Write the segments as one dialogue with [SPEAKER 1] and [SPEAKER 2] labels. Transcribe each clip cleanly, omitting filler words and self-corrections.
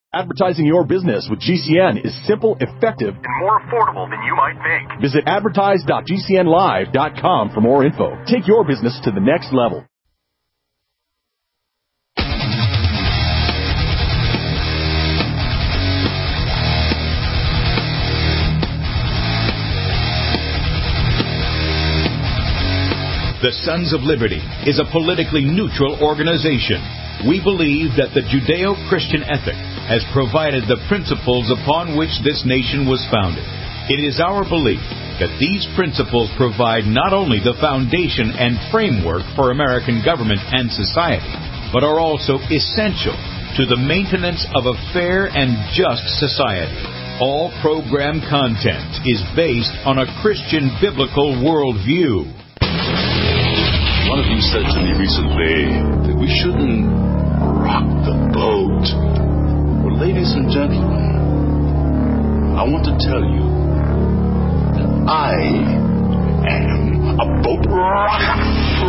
[SPEAKER 1] Advertising your business with GCN is simple, effective,
[SPEAKER 2] and more affordable than you might think.
[SPEAKER 1] Visit advertise.gcnlive.com for more info. Take your business to the next level.
[SPEAKER 3] The Sons of Liberty is a politically neutral organization. We believe that the Judeo-Christian ethic has provided the principles upon which this nation was founded. It is our belief that these principles provide not only the foundation and framework for American government and society, but are also essential to the maintenance of a fair and just society. All program content is based on a Christian biblical worldview.
[SPEAKER 4] One of you said to me recently that we shouldn't rock the boat. Well, ladies and gentlemen, I want to tell you that I am a boat rocker.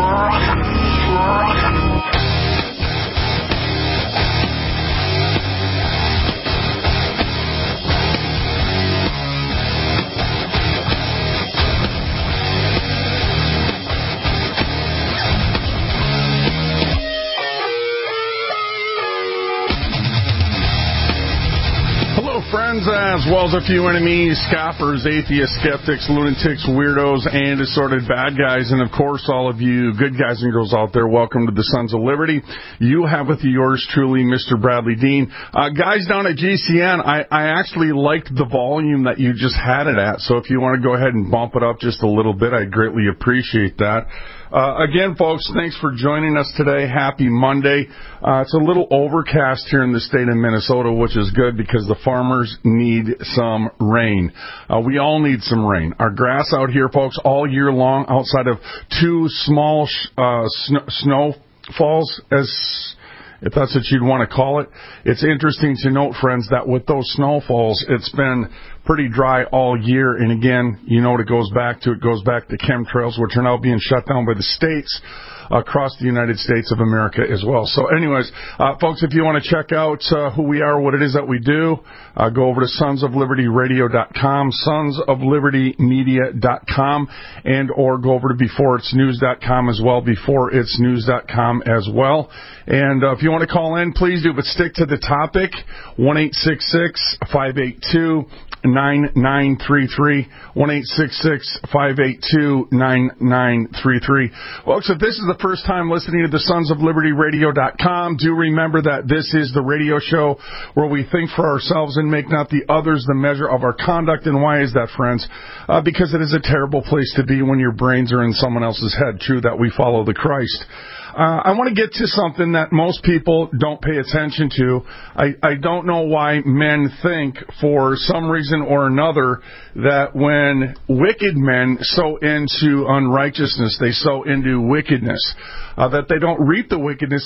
[SPEAKER 5] Friends, as well as a few enemies, scoffers, atheists, skeptics, lunatics, weirdos, and assorted bad guys. And, of course, all of you good guys and girls out there, welcome to the Sons of Liberty. You have with you yours truly, Mr. Bradley Dean. Guys down at GCN, I actually liked the volume that you just had it at. So if you want to go ahead and bump it up just a little bit, I'd greatly appreciate that. Again, folks, thanks for joining us today. Happy Monday. It's a little overcast here in the state of Minnesota, which is good because the farmers need some rain. We all need some rain. Our grass out here, folks, all year long, outside of two small snowfalls, if that's what you'd want to call it. It's interesting to note, friends, that with those snowfalls, it's been pretty dry all year. And again, you know what it goes back to chemtrails, which are now being shut down by the states across the United States of America as well. So anyways, folks, if you want to check out who we are, what it is that we do, go over to sonsoflibertyradio.com, sonsoflibertymedia.com, and or go over to beforeitsnews.com as well, beforeitsnews.com as well. And if you want to call in, please do, but stick to the topic, 1-866-582-9933, 1-866-582-9933. Folks, if this is the first time listening to the sonsoflibertyradio.com, do remember that this is the radio show where we think for ourselves and make not the others the measure of our conduct. And why is that, friends? Because it is a terrible place to be when your brains are in someone else's head. True that we follow the Christ. I want to get to something that most people don't pay attention to. I don't know why men think, for some reason or another, that when wicked men sow into unrighteousness, they sow into wickedness, that they don't reap the wickedness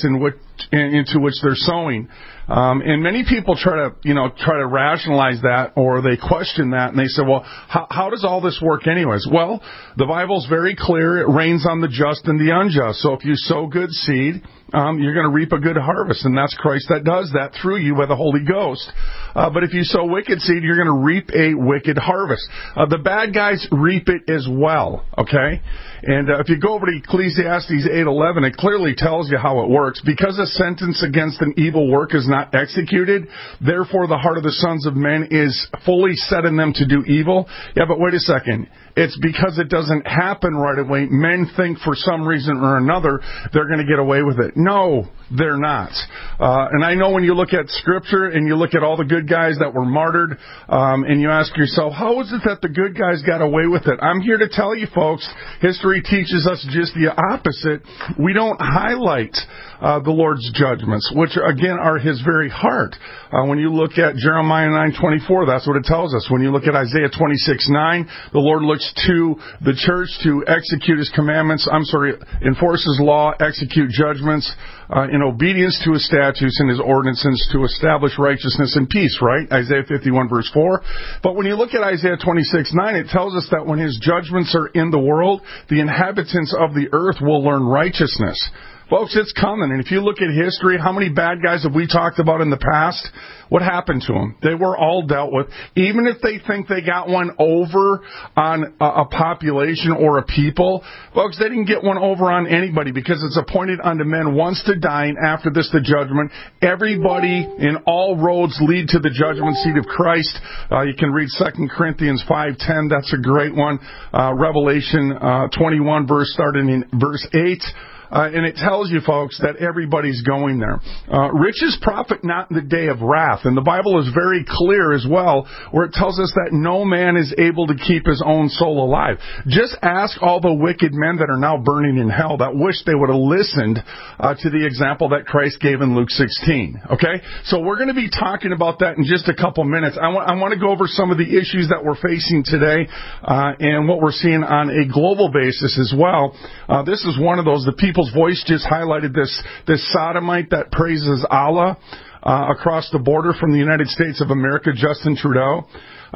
[SPEAKER 5] into which they're sowing. And many people try to rationalize that, or they question that, and they say, well, how does all this work anyways? Well, the Bible's very clear. It rains on the just and the unjust. So if you sow good seed, you're going to reap a good harvest, and that's Christ that does that through you by the Holy Ghost. But if you sow wicked seed, you're going to reap a wicked harvest. The bad guys reap it as well, okay? And if you go over to Ecclesiastes 8:11, it clearly tells you how it works. Because a sentence against an evil work is not executed, therefore the heart of the sons of men is fully set in them to do evil. Yeah, but wait a second. It's because it doesn't happen right away. Men think for some reason or another they're going to get away with it. No, they're not. And I know when you look at Scripture and you look at all the good guys that were martyred, and you ask yourself, how is it that the good guys got away with it? I'm here to tell you, folks, history teaches us just the opposite. We don't highlight the Lord's judgments, which, again, are His very heart. When you look at Jeremiah 9:24, that's what it tells us. When you look at Isaiah 26:9, the Lord looks to the church to execute His commandments, enforce His law, execute judgments, in obedience to His statutes and His ordinances to establish righteousness and peace, right? Isaiah 51 verse 4. But when you look at Isaiah 26:9, it tells us that when His judgments are in the world, the inhabitants of the earth will learn righteousness. Folks, it's coming. And if you look at history, how many bad guys have we talked about in the past? What happened to them? They were all dealt with. Even if they think they got one over on a population or a people, folks, they didn't get one over on anybody because it's appointed unto men once to die, and after this the judgment. Everybody in all roads lead to the judgment seat of Christ. You can read 2 Corinthians 5:10. That's a great one. Revelation 21, starting in verse 8. And it tells you, folks, that everybody's going there. Riches profit not in the day of wrath. And the Bible is very clear as well, where it tells us that no man is able to keep his own soul alive. Just ask all the wicked men that are now burning in hell that wish they would have listened to the example that Christ gave in Luke 16. Okay? So we're going to be talking about that in just a couple minutes. I want to go over some of the issues that we're facing today and what we're seeing on a global basis as well. This is one of those. The People's Voice just highlighted this sodomite that praises Allah across the border from the United States of America, Justin Trudeau.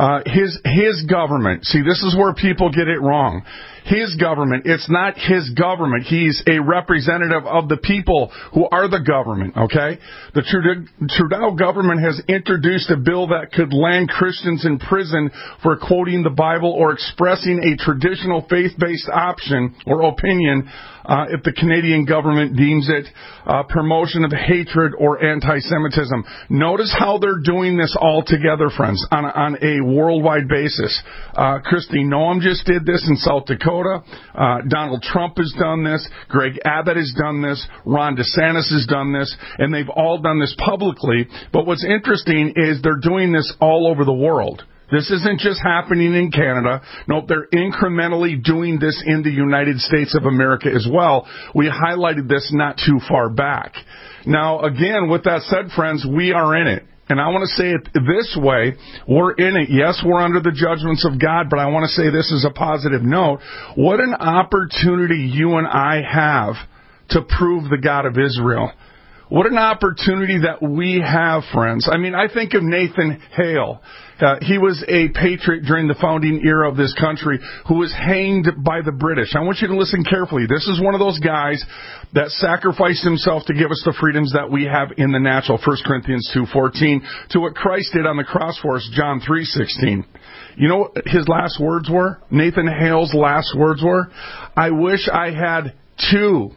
[SPEAKER 5] His government. See, this is where people get it wrong. His government. It's not his government. He's a representative of the people who are the government, okay? The Trudeau government has introduced a bill that could land Christians in prison for quoting the Bible or expressing a traditional faith-based option or opinion if the Canadian government deems it promotion of hatred or anti-Semitism. Notice how they're doing this all together, friends, on a worldwide basis. Kristi Noem just did this in South Dakota. Donald Trump has done this. Greg Abbott has done this. Ron DeSantis has done this. And they've all done this publicly. But what's interesting is they're doing this all over the world. This isn't just happening in Canada. Nope, they're incrementally doing this in the United States of America as well. We highlighted this not too far back. Now, again, with that said, friends, we are in it. And I want to say it this way. We're in it. Yes, we're under the judgments of God, but I want to say this as a positive note. What an opportunity you and I have to prove the God of Israel. What an opportunity that we have, friends. I mean, I think of Nathan Hale. He was a patriot during the founding era of this country who was hanged by the British. I want you to listen carefully. This is one of those guys that sacrificed himself to give us the freedoms that we have in the natural, 1 Corinthians 2:14, to what Christ did on the cross for us, John 3:16. You know what his last words were? Nathan Hale's last words were, I wish I had two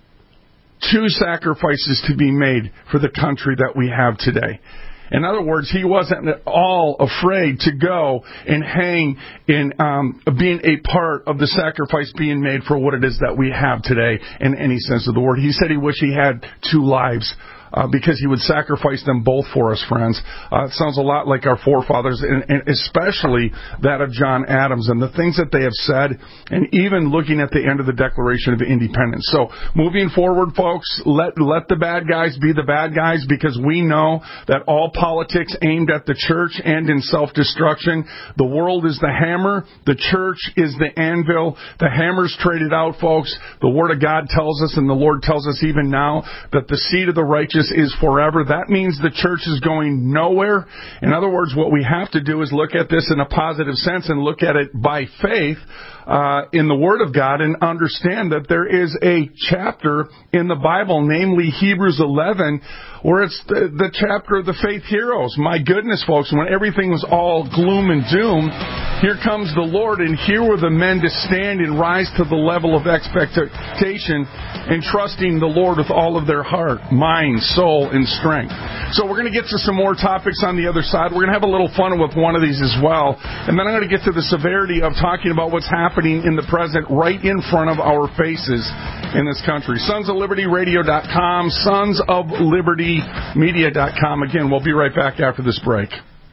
[SPEAKER 5] sacrifices to be made for the country that we have today. In other words, he wasn't at all afraid to go and hang in being a part of the sacrifice being made for what it is that we have today in any sense of the word. He said he wished he had two lives. Because he would sacrifice them both for us, friends. It sounds a lot like our forefathers, and especially that of John Adams and the things that they have said, and even looking at the end of the Declaration of Independence. So, moving forward, folks, let the bad guys be the bad guys, because we know that all politics aimed at the church end in self-destruction. The world is the hammer. The church is the anvil. The hammer's traded out, folks. The Word of God tells us, and the Lord tells us even now, that the seed of the righteous is forever. That means the church is going nowhere. In other words, what we have to do is look at this in a positive sense and look at it by faith in the Word of God, and understand that there is a chapter in the Bible, namely Hebrews 11, where it's the chapter of the faith heroes. My goodness, folks, when everything was all gloom and doom, here comes the Lord, and here were the men to stand and rise to the level of expectation and trusting the Lord with all of their heart, mind, soul, and strength. So we're going to get to some more topics on the other side. We're going to have a little fun with one of these as well. And then I'm going to get to the severity of talking about what's happening in the present right in front of our faces in this country. SonsOfLibertyRadio.com, SonsOfLibertyMedia.com. Again, we'll be right back after this break.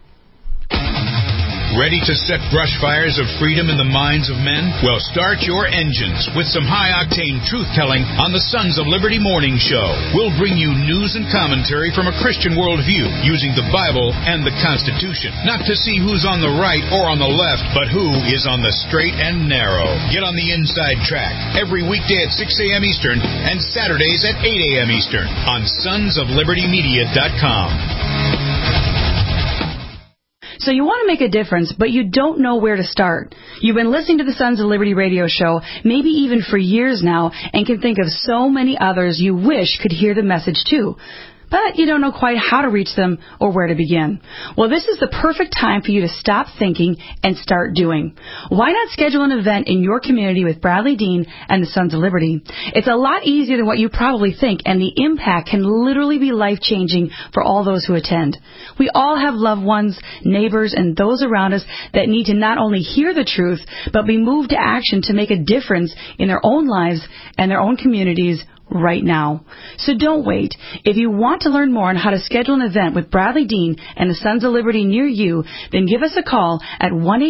[SPEAKER 3] Ready to set brush fires of freedom in the minds of men? Well, start your engines with some high-octane truth-telling on the Sons of Liberty Morning Show. We'll bring you news and commentary from a Christian worldview using the Bible and the Constitution. Not to see who's on the right or on the left, but who is on the straight and narrow. Get on the inside track every weekday at 6 a.m. Eastern and Saturdays at 8 a.m. Eastern on SonsOfLibertyMedia.com.
[SPEAKER 6] So you want to make a difference, but you don't know where to start. You've been listening to the Sons of Liberty radio show, maybe even for years now, and can think of so many others you wish could hear the message too. But you don't know quite how to reach them or where to begin. Well, this is the perfect time for you to stop thinking and start doing. Why not schedule an event in your community with Bradley Dean and the Sons of Liberty? It's a lot easier than what you probably think, and the impact can literally be life-changing for all those who attend. We all have loved ones, neighbors, and those around us that need to not only hear the truth, but be moved to action to make a difference in their own lives and their own communities right now. So don't wait. If you want to learn more on how to schedule an event with Bradley Dean and the Sons of Liberty near you, then give us a call at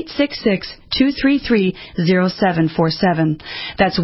[SPEAKER 6] 1-866-233-0747. That's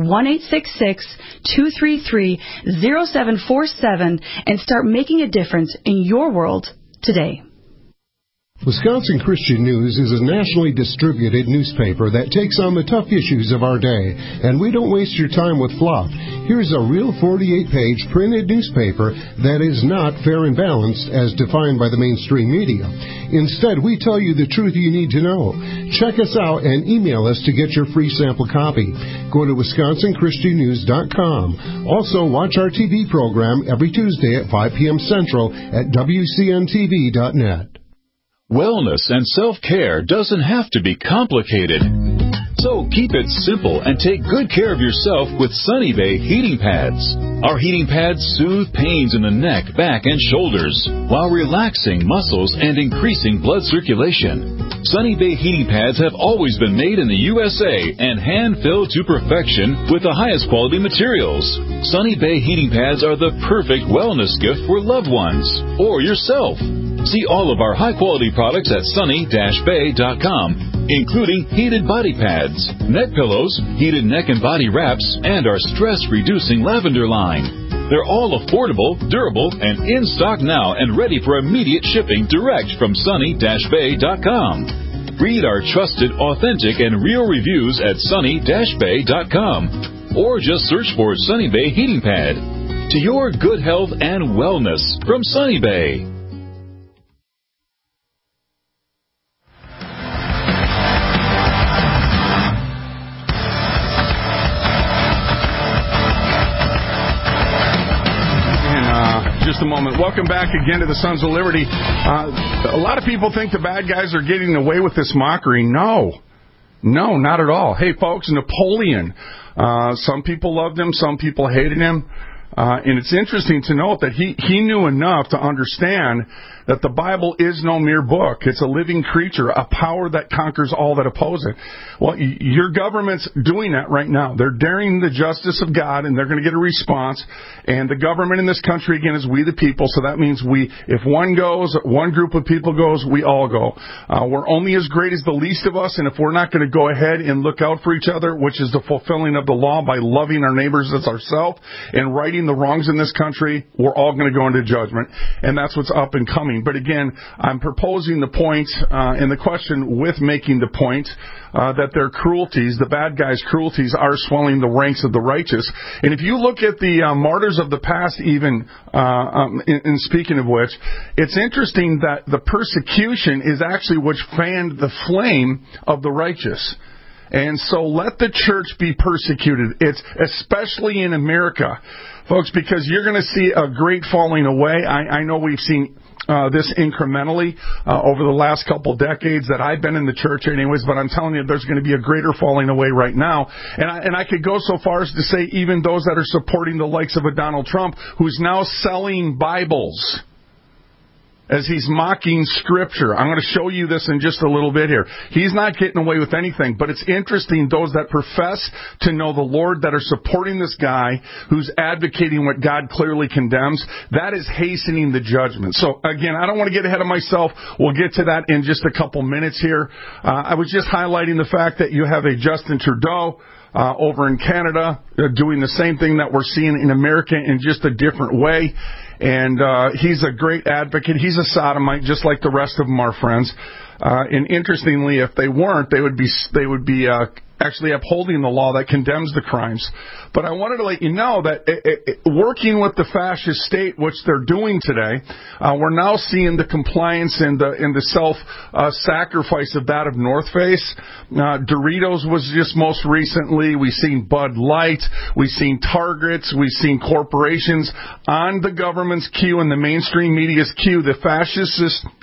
[SPEAKER 6] 1-866-233-0747, and start making a difference in your world today.
[SPEAKER 7] Wisconsin Christian News is a nationally distributed newspaper that takes on the tough issues of our day, and we don't waste your time with fluff. Here's a real 48-page printed newspaper that is not fair and balanced as defined by the mainstream media. Instead, we tell you the truth you need to know. Check us out and email us to get your free sample copy. Go to WisconsinChristianNews.com. Also, watch our TV program every Tuesday at 5 p.m. Central at WCNTV.net.
[SPEAKER 3] Wellness and self-care doesn't have to be complicated. So keep it simple and take good care of yourself with Sunny Bay heating pads. Our heating pads soothe pains in the neck, back, and shoulders while relaxing muscles and increasing blood circulation. Sunny Bay heating pads have always been made in the USA and hand-filled to perfection with the highest quality materials. Sunny Bay heating pads are the perfect wellness gift for loved ones or yourself. See all of our high-quality products at sunny-bay.com, including heated body pads, neck pillows, heated neck and body wraps, and our stress-reducing lavender line. They're all affordable, durable, and in stock now and ready for immediate shipping direct from sunny-bay.com. Read our trusted, authentic, and real reviews at sunny-bay.com, or just search for Sunny Bay Heating Pad. To your good health and wellness from Sunny Bay.
[SPEAKER 5] Just a moment. Welcome back again to the Sons of Liberty. A lot of people think the bad guys are getting away with this mockery. No, not at all. Hey, folks, Napoleon. Some people loved him. Some people hated him. And it's interesting to note that he knew enough to understand that the Bible is no mere book. It's a living creature, a power that conquers all that oppose it. Well, your government's doing that right now. They're daring the justice of God, and they're going to get a response. And the government in this country, again, is we the people. So that means if one goes, one group of people goes, we all go. We're only as great as the least of us, and if we're not going to go ahead and look out for each other, which is the fulfilling of the law by loving our neighbors as ourselves and righting the wrongs in this country, we're all going to go into judgment. And that's what's up and coming. But again, I'm proposing the point and the question with making the point that their cruelties, the bad guys' cruelties, are swelling the ranks of the righteous. And if you look at the martyrs of the past, even in speaking of which, it's interesting that the persecution is actually which fanned the flame of the righteous. And so let the church be persecuted. It's especially in America, folks, because you're going to see a great falling away. I know we've seen this incrementally over the last couple decades that I've been in the church anyways, but I'm telling you there's going to be a greater falling away right now. And I could go so far as to say even those that are supporting the likes of a Donald Trump, who's now selling Bibles as he's mocking Scripture. I'm going to show you this in just a little bit here. He's not getting away with anything, but it's interesting, those that profess to know the Lord that are supporting this guy who's advocating what God clearly condemns, that is hastening the judgment. So, again, I don't want to get ahead of myself. We'll get to that in just a couple minutes here. I was just highlighting the fact that you have a Justin Trudeau over in Canada doing the same thing that we're seeing in America in just a different way. And he's a great advocate. He's a sodomite, just like the rest of them are, friends. And interestingly, if they weren't, they would be actually upholding the law that condemns the crimes. But I wanted to let you know that working with the fascist state, which they're doing today, we're now seeing the compliance and the self-sacrifice of that of North Face. Doritos was just most recently. We've seen Bud Light. We've seen Targets. We've seen corporations on the government's queue and the mainstream media's queue. The fascist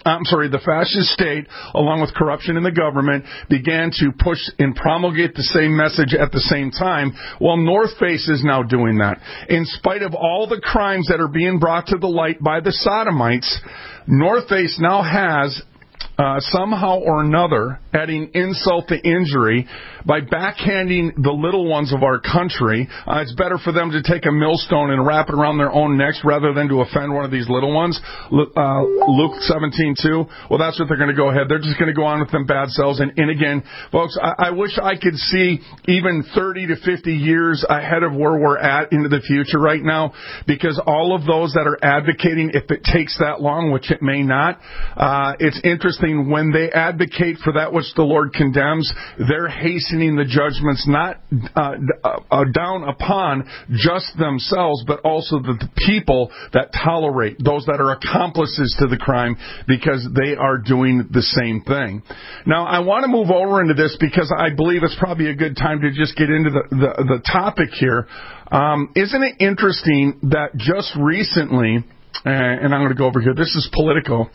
[SPEAKER 5] state, along with corruption in the government, began to push and promulgate the same message at the same time. Well, North Face is now doing that. In spite of all the crimes that are being brought to the light by the sodomites, North Face now has somehow or another adding insult to injury by backhanding the little ones of our country. It's better for them to take a millstone and wrap it around their own necks rather than to offend one of these little ones. Luke 17:2. Well, that's what they're going to go ahead. They're just going to go on with them bad selves. And again, folks, I wish I could see even 30 to 50 years ahead of where we're at into the future right now, because all of those that are advocating, if it takes that long, which it may not, it's interesting when they advocate for that which the Lord condemns, they're hastening the judgments not down upon just themselves, but also the people that tolerate, those that are accomplices to the crime, because they are doing the same thing. Now, I want to move over into this because I believe it's probably a good time to just get into the topic here. Isn't it interesting that just recently, and I'm going to go over here, this is Politico,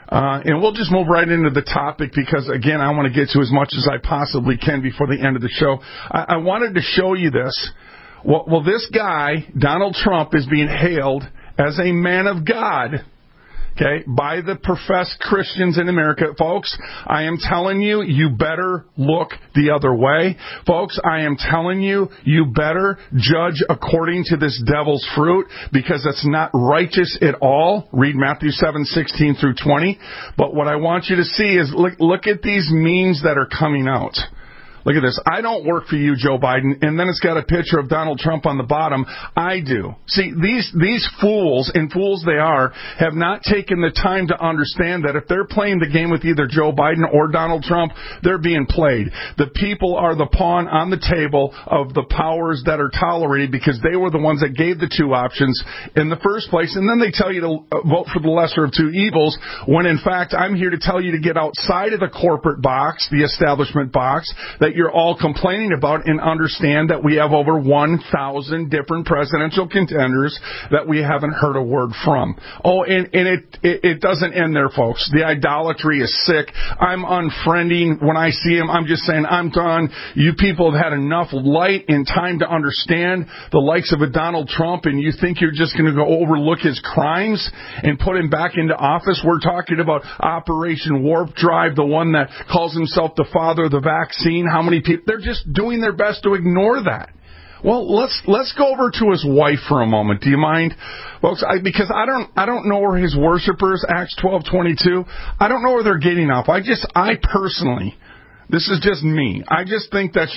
[SPEAKER 5] and we'll just move right into the topic because, again, I want to get to as much as I possibly can before the end of the show. I wanted to show you this. Well, this guy, Donald Trump, is being hailed as a man of God, okay, by the professed Christians in America. Folks, I am telling you, you better look the other way. Folks, I am telling you, you better judge according to this devil's fruit, because it's not righteous at all. Read Matthew 7:16 through 20. But what I want you to see is look at these memes that are coming out. Look at this. I don't work for you, Joe Biden. And then it's got a picture of Donald Trump on the bottom. I do. See, these fools, and fools they are, have not taken the time to understand that if they're playing the game with either Joe Biden or Donald Trump, they're being played. The people are the pawn on the table of the powers that are tolerated, because they were the ones that gave the two options in the first place. And then they tell you to vote for the lesser of two evils, when in fact I'm here to tell you to get outside of the corporate box, the establishment box, that you're all complaining about, and understand that we have over 1,000 different presidential contenders that we haven't heard a word from. Oh, and it doesn't end there, folks. The idolatry is sick. I'm unfriending when I see him. I'm just saying, I'm done. You people have had enough light and time to understand the likes of a Donald Trump, and you think you're just going to go overlook his crimes and put him back into office? We're talking about Operation Warp Drive, the one that calls himself the father of the vaccine. How many people? They're just doing their best to ignore that. Well, let's go over to his wife for a moment. Do you mind, folks? Because I don't know where his worshipers, Acts 12:22. I don't know where they're getting off. I personally, this is just me, I just think that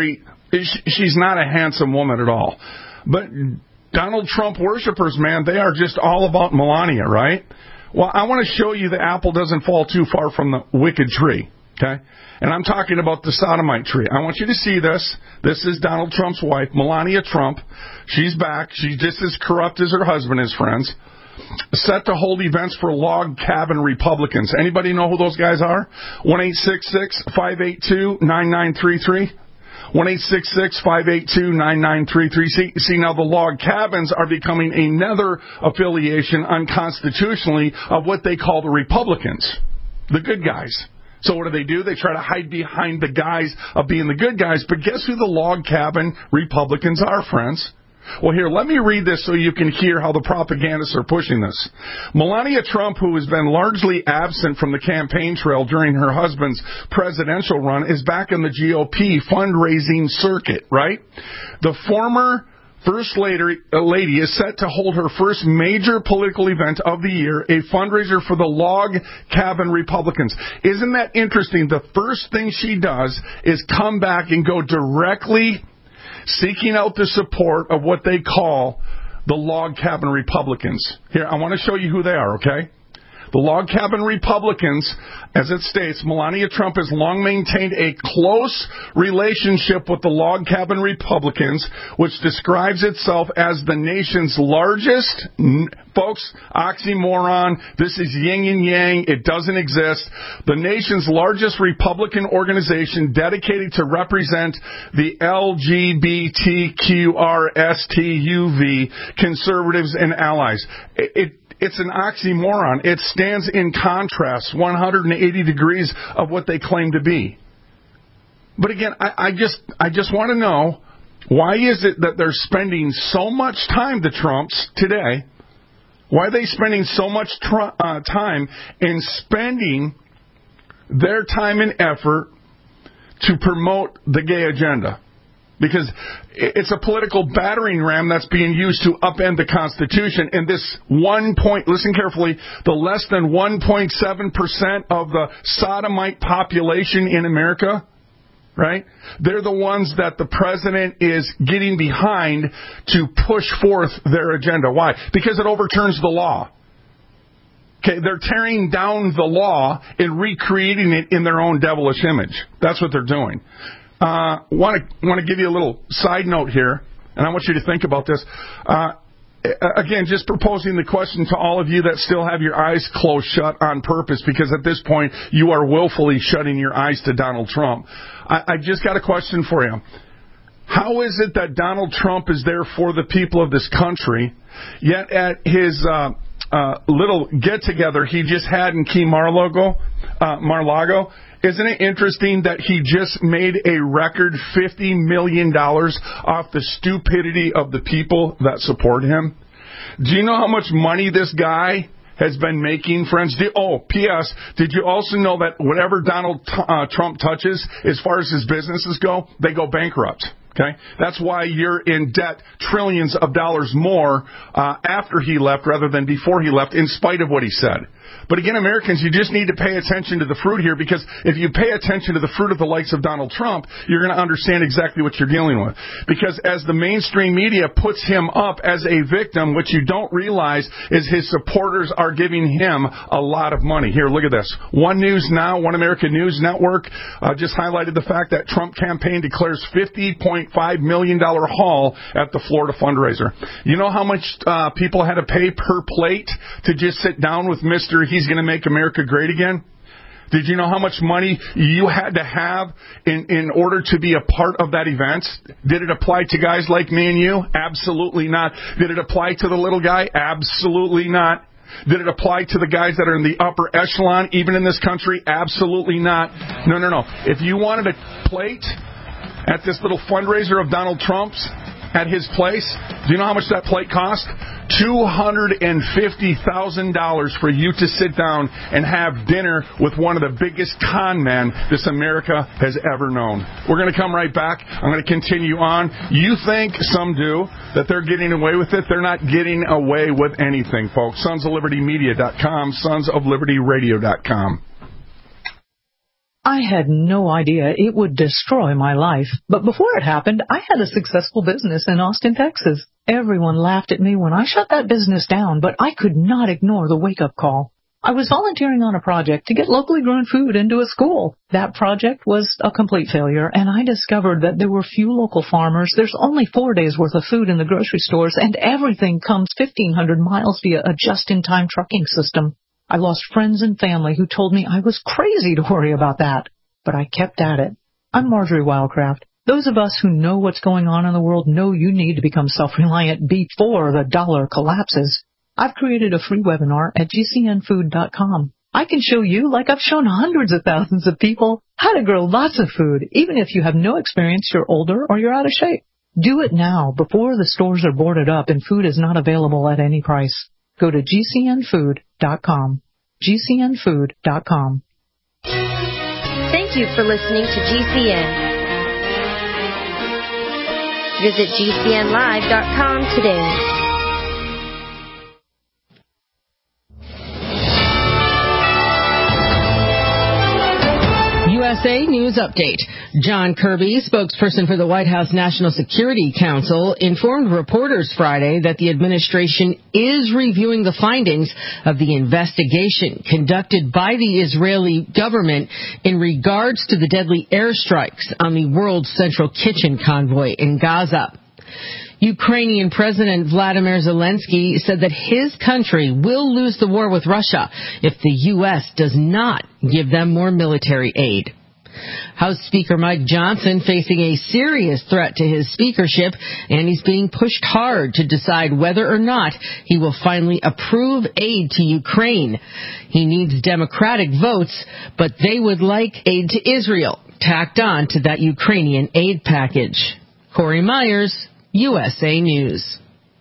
[SPEAKER 5] she's not a handsome woman at all. But Donald Trump worshipers, man, they are just all about Melania, right? Well, I want to show you the apple doesn't fall too far from the wicked tree. Okay? And I'm talking about the sodomite tree. I want you to see this. This is Donald Trump's wife, Melania Trump. She's back. She's just as corrupt as her husband is, friends. Set to hold events for log cabin Republicans. Anybody know who those guys are? 1-866-582-9933. 1-866-582-9933. See, now the log cabins are becoming another affiliation unconstitutionally of what they call the Republicans, the good guys. So what do? They try to hide behind the guise of being the good guys. But guess who the log cabin Republicans are, friends? Well, here, let me read this so you can hear how the propagandists are pushing this. Melania Trump, who has been largely absent from the campaign trail during her husband's presidential run, is back in the GOP fundraising circuit, right? The former First Lady is set to hold her first major political event of the year, a fundraiser for the log cabin Republicans. Isn't that interesting? The first thing she does is come back and go directly seeking out the support of what they call the log cabin Republicans. Here, I want to show you who they are, okay? The Log Cabin Republicans, as it states, Melania Trump has long maintained a close relationship with the Log Cabin Republicans, which describes itself as the nation's largest, folks, oxymoron, this is yin and yang, it doesn't exist, the nation's largest Republican organization dedicated to represent the LGBTQRSTUV conservatives and allies. It's an oxymoron. It stands in contrast 180 degrees of what they claim to be. But again, I just want to know, why is it that they're spending so much time, the Trumps, today, why are they spending so much time in spending their time and effort to promote the gay agenda? Because it's a political battering ram that's being used to upend the Constitution. And this listen carefully, the less than 1.7% of the sodomite population in America, right? They're the ones that the president is getting behind to push forth their agenda. Why? Because it overturns the law. Okay, they're tearing down the law and recreating it in their own devilish image. That's what they're doing. Want to give you a little side note here, and I want you to think about this. Again, just proposing the question to all of you that still have your eyes closed shut on purpose, because at this point you are willfully shutting your eyes to Donald Trump. I just got a question for you. How is it that Donald Trump is there for the people of this country, yet at his little get-together he just had in Key Mar-a-Lago, isn't it interesting that he just made a record $50 million off the stupidity of the people that support him? Do you know how much money this guy has been making, friends? P.S., did you also know that whatever Donald Trump touches, as far as his businesses go, they go bankrupt? Okay, that's why you're in debt trillions of dollars more after he left rather than before he left, in spite of what he said. But again, Americans, you just need to pay attention to the fruit here, because if you pay attention to the fruit of the likes of Donald Trump, you're going to understand exactly what you're dealing with. Because as the mainstream media puts him up as a victim, what you don't realize is his supporters are giving him a lot of money. Here, look at this. One American News Network just highlighted the fact that Trump campaign declares $50.5 million haul at the Florida fundraiser. You know how much people had to pay per plate to just sit down with Mr. He's going to make America great again? Did you know how much money you had to have in order to be a part of that event? Did it apply to guys like me and you? Absolutely not. Did it apply to the little guy? Absolutely not. Did it apply to the guys that are in the upper echelon, even in this country? Absolutely not. No. If you wanted a plate at this little fundraiser of Donald Trump's at his place, do you know how much that plate cost? $250,000 for you to sit down and have dinner with one of the biggest con men this America has ever known. We're going to come right back. I'm going to continue on. You think, some do, that they're getting away with it? They're not getting away with anything, folks. SonsOfLibertyMedia.com, SonsOfLibertyRadio.com.
[SPEAKER 8] I had no idea it would destroy my life. But before it happened, I had a successful business in Austin, Texas. Everyone laughed at me when I shut that business down, but I could not ignore the wake-up call. I was volunteering on a project to get locally grown food into a school. That project was a complete failure, and I discovered that there were few local farmers. There's only 4 days' worth of food in the grocery stores, and everything comes 1,500 miles via a just-in-time trucking system. I lost friends and family who told me I was crazy to worry about that, but I kept at it. I'm Marjorie Wildcraft. Those of us who know what's going on in the world know you need to become self-reliant before the dollar collapses. I've created a free webinar at gcnfood.com. I can show you, like I've shown hundreds of thousands of people, how to grow lots of food, even if you have no experience, you're older, or you're out of shape. Do it now, before the stores are boarded up and food is not available at any price. Go to gcnfood.com. gcnfood.com.
[SPEAKER 9] Thank you for listening to GCN. Visit gcnlive.com today.
[SPEAKER 8] U.S.
[SPEAKER 10] USA News Update. John Kirby, spokesperson for the White House National Security Council, informed reporters Friday that the administration is reviewing the findings of the investigation conducted by the Israeli government in regards to the deadly airstrikes on the World Central Kitchen convoy in Gaza. Ukrainian President Vladimir Zelensky said that his country will lose the war with Russia if the U.S. does not give them more military aid. House Speaker Mike Johnson facing a serious threat to his speakership, and he's being pushed hard to decide whether or not he will finally approve aid to Ukraine. He needs Democratic votes, but they would like aid to Israel tacked on to that Ukrainian aid package. Corey Myers, USA News.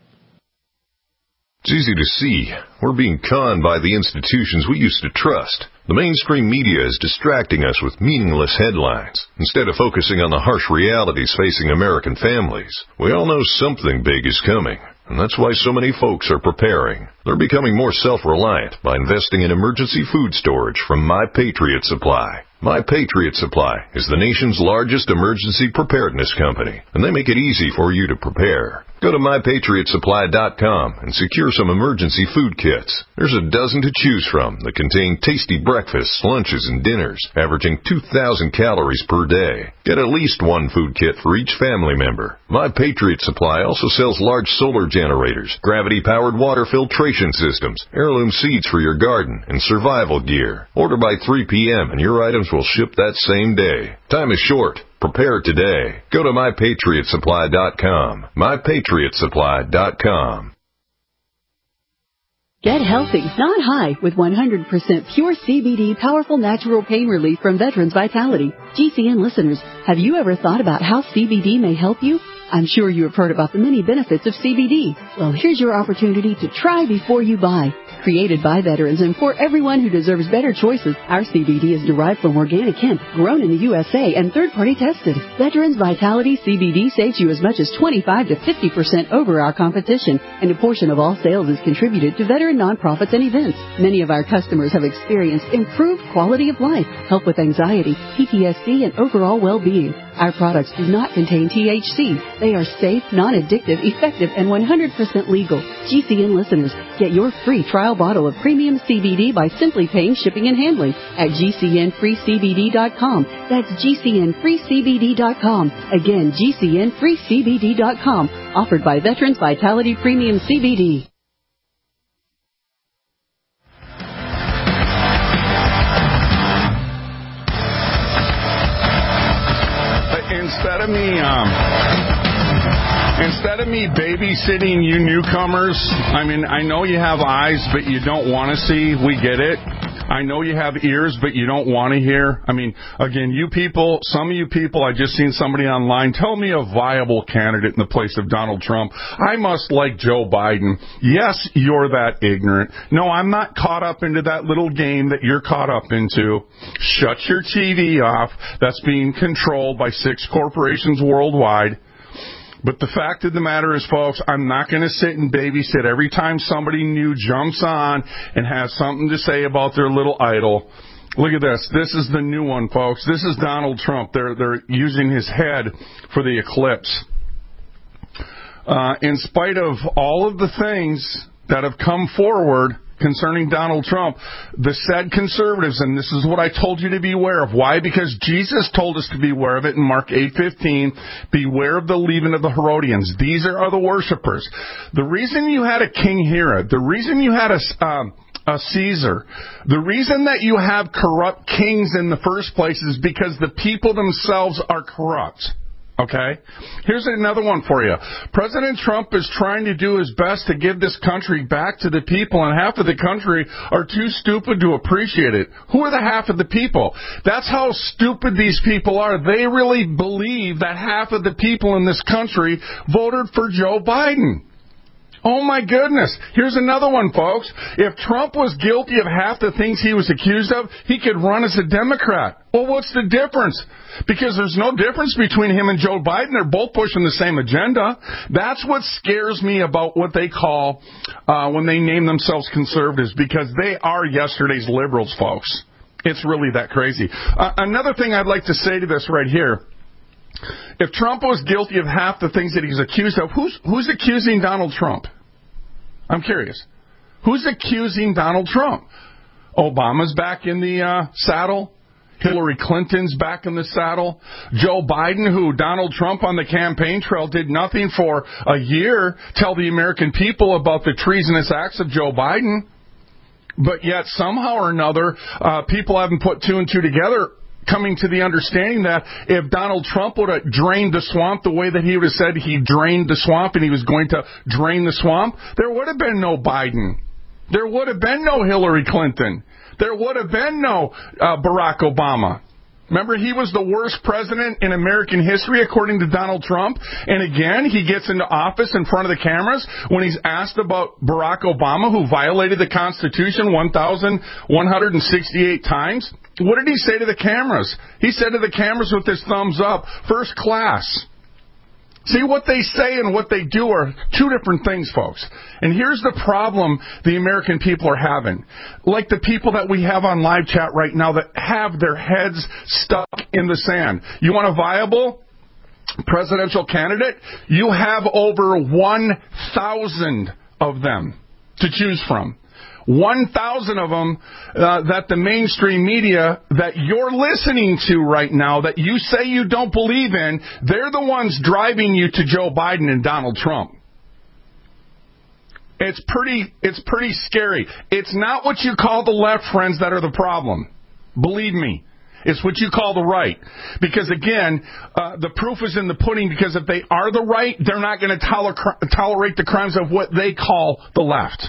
[SPEAKER 11] It's easy to see. We're being conned by the institutions we used to trust. The mainstream media is distracting us with meaningless headlines instead of focusing on the harsh realities facing American families. We all know something big is coming, and that's why so many folks are preparing. They're becoming more self-reliant by investing in emergency food storage from My Patriot Supply. My Patriot Supply is the nation's largest emergency preparedness company, and they make it easy for you to prepare. Go to MyPatriotSupply.com and secure some emergency food kits. There's a dozen to choose from that contain tasty breakfasts, lunches, and dinners, averaging 2,000 calories per day. Get at least one food kit for each family member. My Patriot Supply also sells large solar generators, gravity-powered water filtration systems, heirloom seeds for your garden, and survival gear. Order by 3 p.m. and your items will ship that same day. Time is short. Prepare today. Go to MyPatriotSupply.com. MyPatriotSupply.com.
[SPEAKER 12] Get healthy, not high, with 100% pure CBD powerful natural pain relief from Veterans Vitality. GCN listeners, have you ever thought about how CBD may help you? I'm sure you have heard about the many benefits of CBD. Well, here's your opportunity to try before you buy. Created by veterans and for everyone who deserves better choices, our CBD is derived from organic hemp, grown in the USA, and third-party tested. Veterans Vitality CBD saves you as much as 25 to 50% over our competition, and a portion of all sales is contributed to veteran nonprofits and events. Many of our customers have experienced improved quality of life, help with anxiety, PTSD, and overall well-being. Our products do not contain THC. They are safe, non-addictive, effective, and 100% legal. GCN listeners, get your free trial bottle of premium CBD by simply paying shipping and handling at GCNFreeCBD.com. That's GCNFreeCBD.com. Again, GCNFreeCBD.com. Offered by Veterans Vitality Premium CBD.
[SPEAKER 5] Instead of me babysitting you newcomers, I mean, I know you have eyes, but you don't want to see. We get it. I know you have ears, but you don't want to hear. I mean, again, you people, some of you people, I just seen somebody online, tell me a viable candidate in the place of Donald Trump. I must like Joe Biden. Yes, you're that ignorant. No, I'm not caught up into that little game that you're caught up into. Shut your TV off. That's being controlled by 6 corporations worldwide. But the fact of the matter is, folks, I'm not going to sit and babysit every time somebody new jumps on and has something to say about their little idol. Look at this. This is the new one, folks. This is Donald Trump. They're using his head for the eclipse. In spite of all of the things that have come forward concerning Donald Trump, the said conservatives, and this is what I told you to be aware of. Why? Because Jesus told us to be aware of it in Mark 8:15. Beware of the leaven of the Herodians. These are the worshipers. The reason you had a King Herod, the reason you had a Caesar, the reason that you have corrupt kings in the first place is because the people themselves are corrupt. Okay? Here's another one for you. President Trump is trying to do his best to give this country back to the people, and half of the country are too stupid to appreciate it. Who are the half of the people? That's how stupid these people are. They really believe that half of the people in this country voted for Joe Biden. Oh, my goodness. Here's another one, folks. If Trump was guilty of half the things he was accused of, he could run as a Democrat. Well, what's the difference? Because there's no difference between him and Joe Biden. They're both pushing the same agenda. That's what scares me about what they call, when they name themselves conservatives, because they are yesterday's liberals, folks. It's really that crazy. Another thing I'd like to say to this right here. If Trump was guilty of half the things that he's accused of, who's accusing Donald Trump? I'm curious. Who's accusing Donald Trump? Obama's back in the saddle. Hillary Clinton's back in the saddle. Joe Biden, who Donald Trump on the campaign trail did nothing for a year, tell the American people about the treasonous acts of Joe Biden. But yet, somehow or another, people haven't put two and two together, coming to the understanding that if Donald Trump would have drained the swamp the way that he would have said he drained the swamp and he was going to drain the swamp, there would have been no Biden. There would have been no Hillary Clinton. There would have been no Barack Obama. Remember, he was the worst president in American history, according to Donald Trump. And again, he gets into office in front of the cameras when he's asked about Barack Obama, who violated the Constitution 1,168 times. What did he say to the cameras? He said to the cameras with his thumbs up, first class. See, what they say and what they do are two different things, folks. And here's the problem the American people are having. Like the people that we have on live chat right now that have their heads stuck in the sand. You want a viable presidential candidate? You have over 1,000 of them to choose from. 1,000 of them that the mainstream media that you're listening to right now, that you say you don't believe in, they're the ones driving you to Joe Biden and Donald Trump. It's pretty scary. It's not what you call the left, friends, that are the problem. Believe me. It's what you call the right. Because, again, the proof is in the pudding, because if they are the right, they're not going to tolerate the crimes of what they call the left.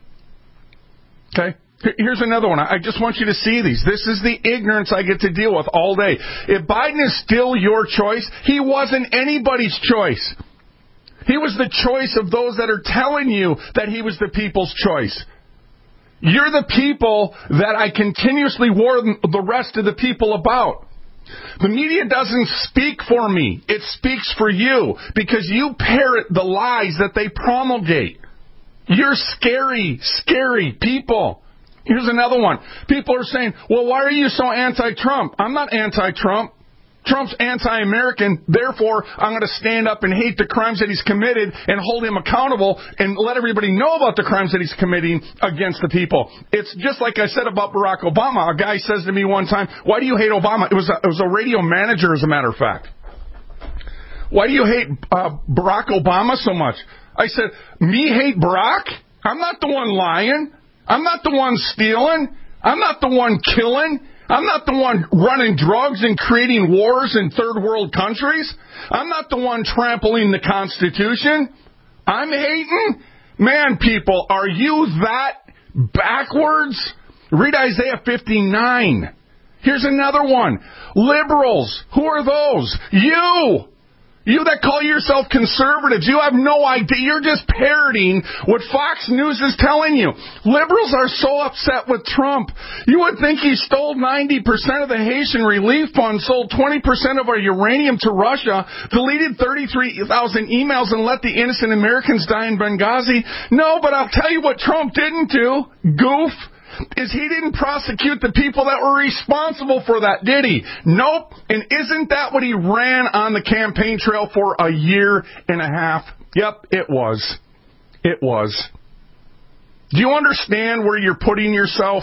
[SPEAKER 5] Okay? Here's another one. I just want you to see these. This is the ignorance I get to deal with all day. If Biden is still your choice, he wasn't anybody's choice. He was the choice of those that are telling you that he was the people's choice. You're the people that I continuously warn the rest of the people about. The media doesn't speak for me. It speaks for you, because you parrot the lies that they promulgate. You're scary, scary people. Here's another one. People are saying, well, why are you so anti-Trump? I'm not anti-Trump. Trump's anti-American. Therefore, I'm going to stand up and hate the crimes that he's committed and hold him accountable and let everybody know about the crimes that he's committing against the people. It's just like I said about Barack Obama. A guy says to me one time, why do you hate Obama? It was a radio manager, as a matter of fact. Why do you hate Barack Obama so much? I said, me hate Barack? I'm not the one lying. I'm not the one stealing. I'm not the one killing. I'm not the one running drugs and creating wars in third world countries. I'm not the one trampling the Constitution. I'm hating? Man, people, are you that backwards? Read Isaiah 59. Here's another one. Liberals. Who are those? You. You that call yourself conservatives, you have no idea. You're just parroting what Fox News is telling you. Liberals are so upset with Trump. You would think he stole 90% of the Haitian relief fund, sold 20% of our uranium to Russia, deleted 33,000 emails, and let the innocent Americans die in Benghazi. No, but I'll tell you what Trump didn't do, goof, is he didn't prosecute the people that were responsible for that, did he? Nope. And isn't that what he ran on the campaign trail for a year and a half? Yep, it was. It was. Do you understand where you're putting yourself?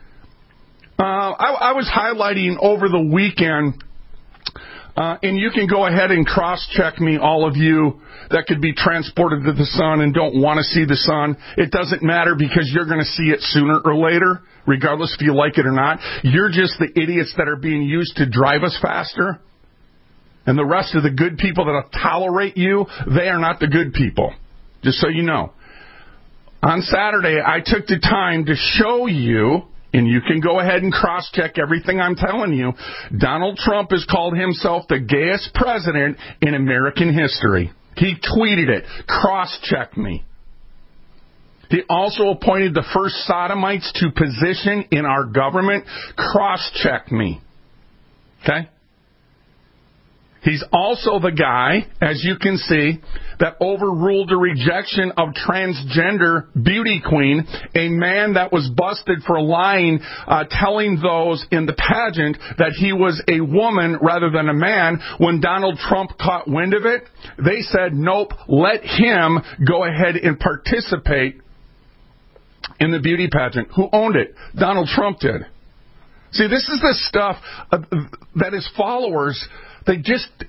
[SPEAKER 5] I was highlighting over the weekend, and you can go ahead and cross-check me, all of you that could be transported to the sun and don't want to see the sun. It doesn't matter, because you're going to see it sooner or later, regardless if you like it or not. You're just the idiots that are being used to drive us faster. And the rest of the good people that tolerate you, they are not the good people. Just so you know. On Saturday, I took the time to show you, and you can go ahead and cross-check everything I'm telling you, Donald Trump has called himself the gayest president in American history. He tweeted it. Cross-check me. He also appointed the first sodomites to position in our government. Cross-check me. Okay? He's also the guy, as you can see, that overruled a rejection of transgender beauty queen, a man that was busted for lying, telling those in the pageant that he was a woman rather than a man. When Donald Trump caught wind of it, they said, nope, let him go ahead and participate in the beauty pageant. Who owned it? Donald Trump did. See, this is the stuff that his followers, they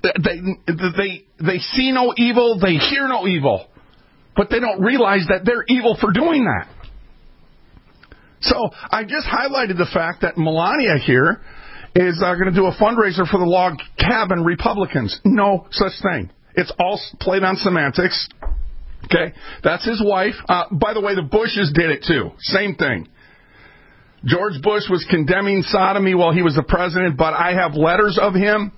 [SPEAKER 5] see no evil, they hear no evil, but they don't realize that they're evil for doing that. So I just highlighted the fact that Melania here is going to do a fundraiser for the Log Cabin Republicans. No such thing. It's all played on semantics. Okay, that's his wife. By the way, the Bushes did it too. Same thing. George Bush was condemning sodomy while he was the president, but I have letters of him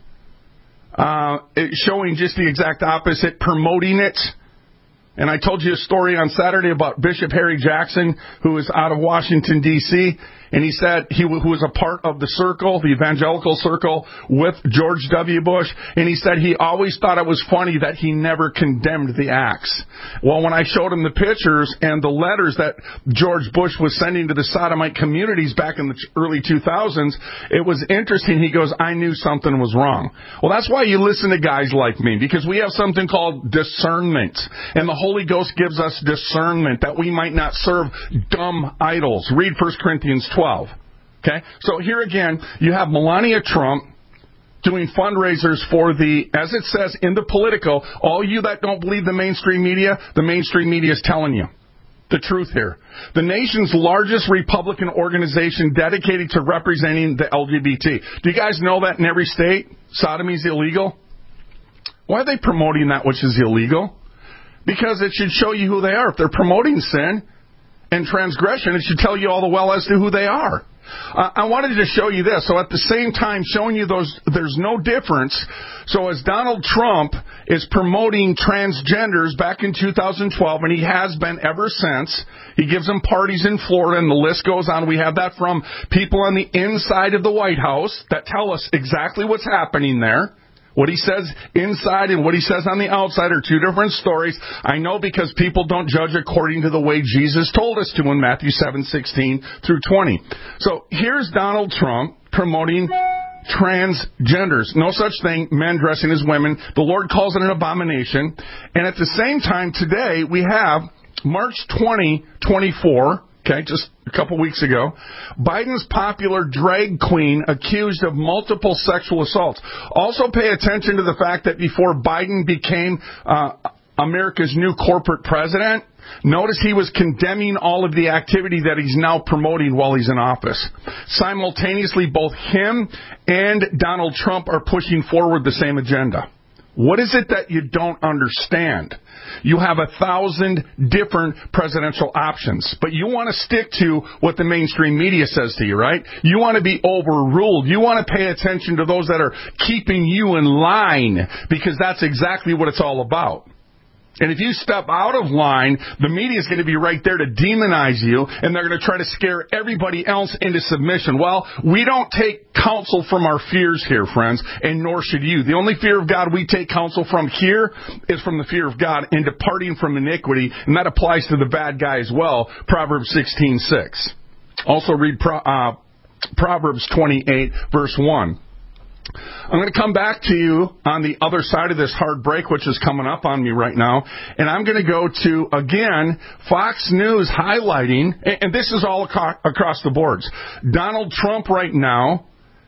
[SPEAKER 5] showing just the exact opposite, promoting it. And I told you a story on Saturday about Bishop Harry Jackson, who is out of Washington, D.C., and he said who was a part of the circle, the evangelical circle, with George W. Bush, and he said he always thought it was funny that he never condemned the acts. Well, when I showed him the pictures and the letters that George Bush was sending to the sodomite communities back in the early 2000s, it was interesting. He goes, I knew something was wrong. Well, that's why you listen to guys like me, because we have something called discernment, and the Holy Ghost gives us discernment that we might not serve dumb idols. Read 1 Corinthians 12. Okay? So here again, you have Melania Trump doing fundraisers for as it says in the Politico, all you that don't believe the mainstream media is telling you the truth here. The nation's largest Republican organization dedicated to representing the LGBT. Do you guys know that in every state, sodomy is illegal? Why are they promoting that which is illegal? Because it should show you who they are. If they're promoting sin and transgression, it should tell you all the well as to who they are. I wanted to show you this. So at the same time showing you there's no difference. So as Donald Trump is promoting transgenders back in 2012, and he has been ever since, he gives them parties in Florida, and the list goes on. We have that from people on the inside of the White House that tell us exactly what's happening there. What he says inside and what he says on the outside are two different stories. I know because people don't judge according to the way Jesus told us to in Matthew 7:16 through 20. So here's Donald Trump promoting transgenders. No such thing, men dressing as women. The Lord calls it an abomination. And at the same time today, we have March 2024. Okay, just a couple weeks ago, Biden's popular drag queen accused of multiple sexual assaults. Also pay attention to the fact that before Biden became America's new corporate president, notice he was condemning all of the activity that he's now promoting while he's in office. Simultaneously, both him and Donald Trump are pushing forward the same agenda. What is it that you don't understand? You have 1,000 different presidential options, but you want to stick to what the mainstream media says to you, right? You want to be overruled. You want to pay attention to those that are keeping you in line, because that's exactly what it's all about. And if you step out of line, the media is going to be right there to demonize you, and they're going to try to scare everybody else into submission. Well, we don't take counsel from our fears here, friends, and nor should you. The only fear of God we take counsel from here is from the fear of God and departing from iniquity, and that applies to the bad guy as well, Proverbs 16:6. Also read Proverbs 28, verse 1. I'm going to come back to you on the other side of this hard break, which is coming up on me right now. And I'm going to go to, again, Fox News highlighting, and this is all across the boards. Donald Trump right now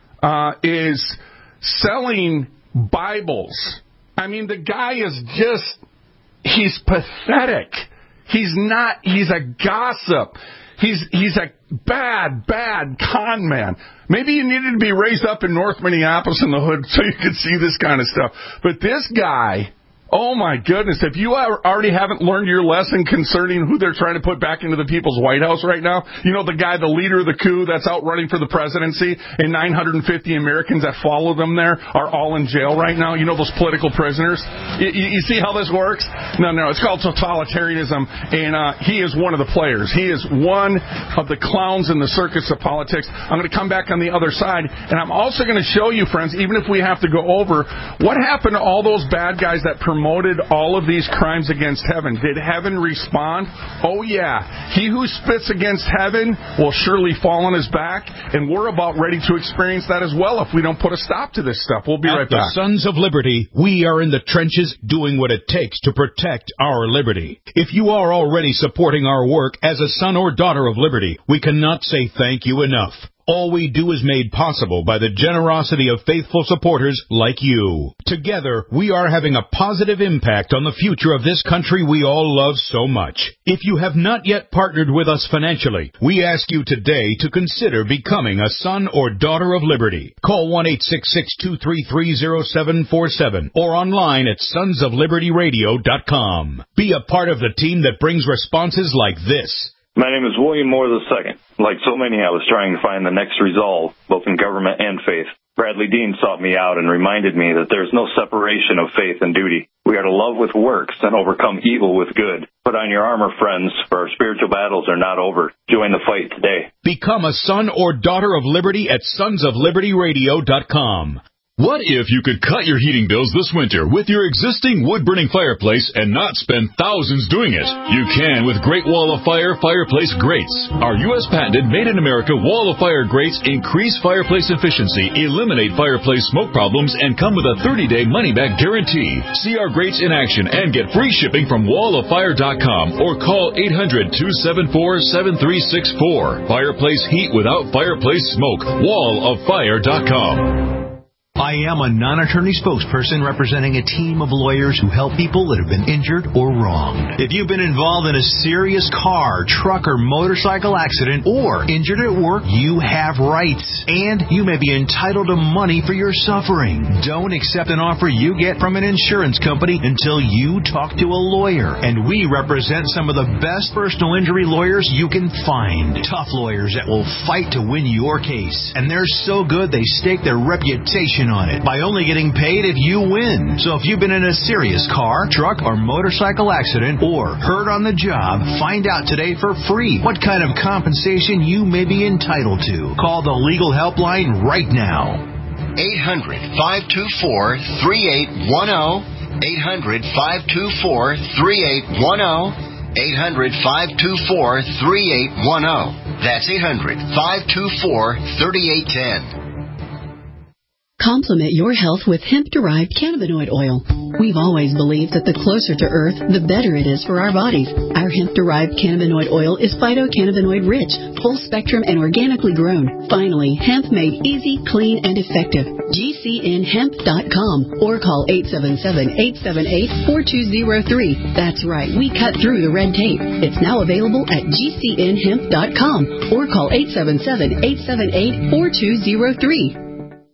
[SPEAKER 5] is selling Bibles. I mean, the guy is he's pathetic. He's a gossip. He's a bad con man. Maybe you needed to be raised up in North Minneapolis in the hood so you could see this kind of stuff. But this guy, Oh, my goodness. If you already haven't learned your lesson concerning who they're trying to put back into the people's White House right now, you know, the guy, the leader of the coup that's out running for the presidency, and 950 Americans that follow them there are all in jail right now. You know, those political prisoners. You see how this works? No, it's called totalitarianism, and he is one of the players. He is one of the clowns in the circus of politics. I'm going to come back on the other side, and I'm also going to show you, friends, even if we have to go over, what happened to all those bad guys that promoted all of these crimes against heaven. Did heaven respond? Oh, yeah. He who spits against heaven will surely fall on his back, and we're about ready to experience that as well if we don't put a stop to this stuff. We'll be right back.
[SPEAKER 3] At the Sons of Liberty, we are in the trenches doing what it takes to protect our liberty. If you are already supporting our work as a son or daughter of liberty, we cannot say thank you enough. All we do is made possible by the generosity of faithful supporters like you. Together, we are having a positive impact on the future of this country we all love so much. If you have not yet partnered with us financially, we ask you today to consider becoming a son or daughter of liberty. Call 1-866-233-0747 or online at sonsoflibertyradio.com. Be a part of the team that brings responses like this.
[SPEAKER 13] My name is William Moore II. Like so many, I was trying to find the next resolve, both in government and faith. Bradley Dean sought me out and reminded me that there is no separation of faith and duty. We are to love with works and overcome evil with good. Put on your armor, friends, for our spiritual battles are not over. Join the fight today.
[SPEAKER 3] Become a son or daughter of liberty at sonsoflibertyradio.com.
[SPEAKER 14] What if you could cut your heating bills this winter with your existing wood-burning fireplace and not spend thousands doing it? You can with Great Wall of Fire fireplace grates. Our U.S. patented made-in-America Wall of Fire grates increase fireplace efficiency, eliminate fireplace smoke problems, and come with a 30-day money-back guarantee. See our grates in action and get free shipping from walloffire.com or call 800-274-7364. Fireplace heat without fireplace smoke. walloffire.com.
[SPEAKER 15] I am a non-attorney spokesperson representing a team of lawyers who help people that have been injured or wronged. If you've been involved in a serious car, truck, or motorcycle accident or injured at work, you have rights, and you may be entitled to money for your suffering. Don't accept an offer you get from an insurance company until you talk to a lawyer, and we represent some of the best personal injury lawyers you can find. Tough lawyers that will fight to win your case, and they're so good they stake their reputation on it by only getting paid if you win. So if you've been in a serious car, truck, or motorcycle accident or hurt on the job, find out today for free what kind of compensation you may be entitled to. Call the legal helpline right now.
[SPEAKER 16] 800-524-3810. 800-524-3810. 800-524-3810. That's 800-524-3810.
[SPEAKER 12] Complement your health with hemp-derived cannabinoid oil. We've always believed that the closer to Earth, the better it is for our bodies. Our hemp-derived cannabinoid oil is phytocannabinoid-rich, full-spectrum, and organically grown. Finally, hemp made easy, clean, and effective. GCNhemp.com or call 877-878-4203. That's right, we cut through the red tape. It's now available at GCNhemp.com or call 877-878-4203.